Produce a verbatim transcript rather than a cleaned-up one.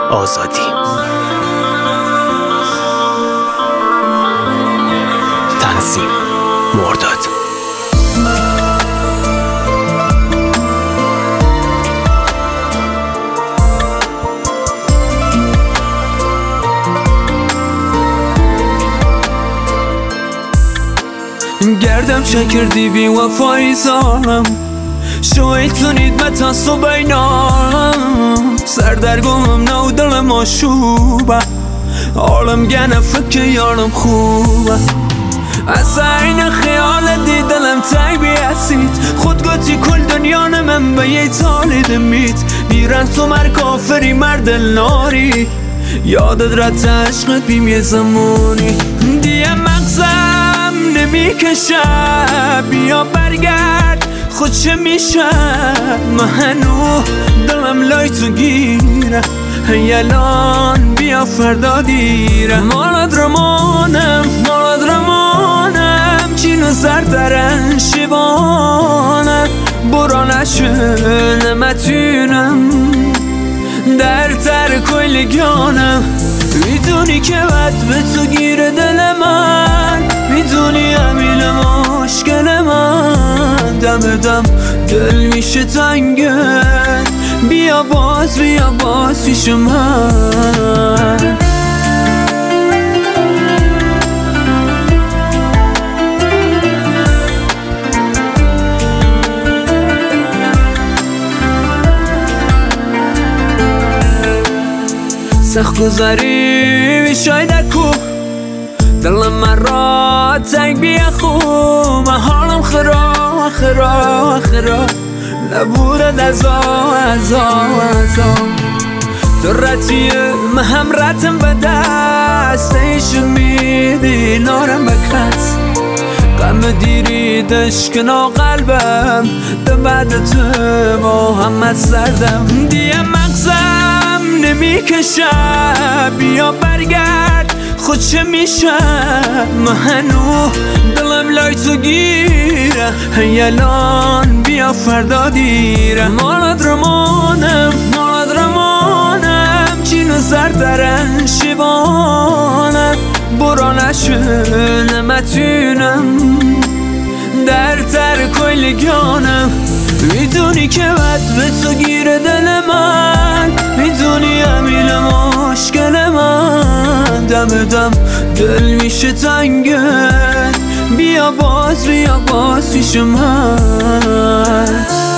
آزادی. تنظیم مرداد. گردم چکردی بی وفایی زارم، شویتونید متا صبحینام، سردرگمم نو دلم آشوبه، عالم گنه فکر یارم خوبه. از این خیال دی دلم تنگ بیاسید، خود گوتی کل دنیا نمم به یه تالی دمید، بیرن تو مر کافری مردل ناری، یادت رد عشقت بیم یه زمانی. دیه مغزم نمیکشه بیا برگرد، خود چه میشه منو دلم لای تو گیره، یلان بیا فردا دیره. مالد رمانم مالد رمانم چینو زردرن شیوانم، برا نشه نمتونم در تر کلگانم. میدونی که بد به تو گیره دل من، میدونی امیل مشکل من، دم دم دل میشه تنگه، بیا باز بیا باز پیش من. سخت گذاری میشایده کو دلم من را تنگ بیا خوب، من حالم خراب خراب خراب نبوده ازا ازا ازا. تو رتیه من هم رتم به دست ایشون میدی نارم بکرد، غم دیری دشکنا قلبم ده بعد تو محمد سردم. دیه مغزم نمیکشه بیا برگرد، خود چه میشه منو دلم لای تو گیره، یلان بیا فردا دیره. مالد رمانم مالد رمانم چینو زردرن شیوانم، برا نشه نمتونم در تر کلگانم. میدونی که بد به تو گیره دل من، میدونی امیل مشکل من، دم دم دل میشه تنگه، بیا باز بیا باز پیش من.